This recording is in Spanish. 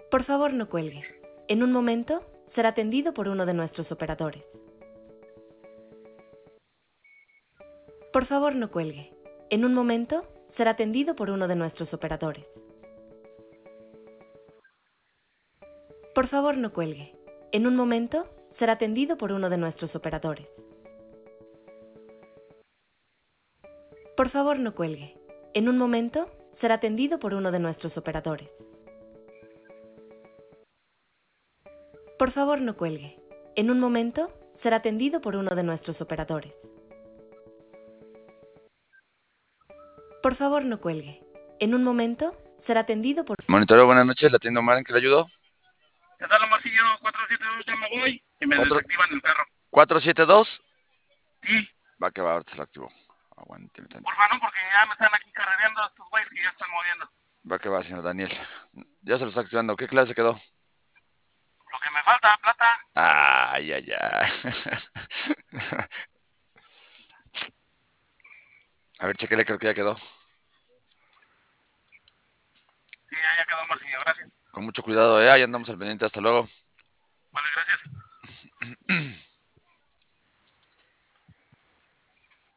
Por favor, no cuelgue. En un momento será atendido por uno de nuestros operadores. Por favor, no cuelgue. En un momento será atendido por uno de nuestros operadores. Por favor, no cuelgue. En un momento será atendido por uno de nuestros operadores. Por favor, no cuelgue. En un momento será atendido por uno de nuestros operadores. Por favor, no cuelgue. En un momento será atendido por uno de nuestros operadores. Por favor, no cuelgue. En un momento será atendido por... Monitoreo, buenas noches, la atiendo Omar, ¿en qué le ayudo? ¿Qué tal, Omarcillo? 472, ya me voy y me desactivan el carro. 472. Sí, Va que va, ahorita se lo activo. Aguánteme tanto. porfa, no, porque ya me están aquí carrereando estos güeyes que ya están moviendo. Va que va, señor Daniel. Ya se lo está activando. ¿Qué clase quedó? Lo que me falta, plata. Ay, ay, ay. A ver, chequele, creo que ya quedó. Sí, ya quedó, Omarcillo, gracias. Con mucho cuidado, ahí andamos al pendiente. Hasta luego. Vale, gracias.